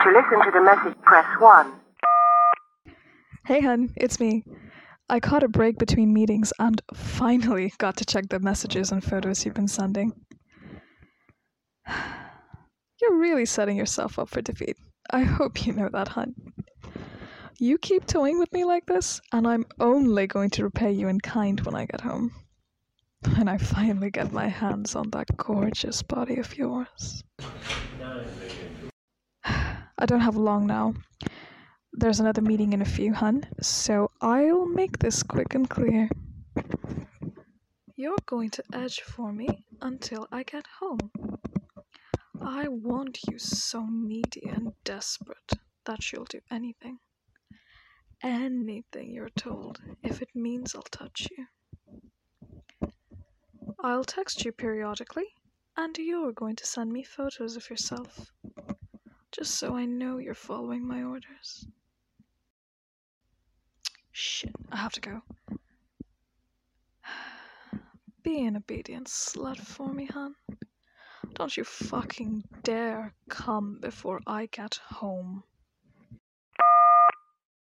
To listen to the message, press 1. Hey hun, it's me. I caught a break between meetings and finally got to check the messages and photos you've been sending. You're really setting yourself up for defeat. I hope you know that, hun. You keep toying with me like this, and I'm only going to repay you in kind when I get home. When I finally get my hands on that gorgeous body of yours. I don't have long now. There's another meeting in a few, hun, so I'll make this quick and clear. You're going to edge for me until I get home. I want you so needy and desperate that you'll do anything. Anything you're told, if it means I'll touch you. I'll text you periodically, and you're going to send me photos of yourself, just so I know you're following my orders. Shit, I have to go. Be an obedient slut for me, hun. Don't you fucking dare come before I get home.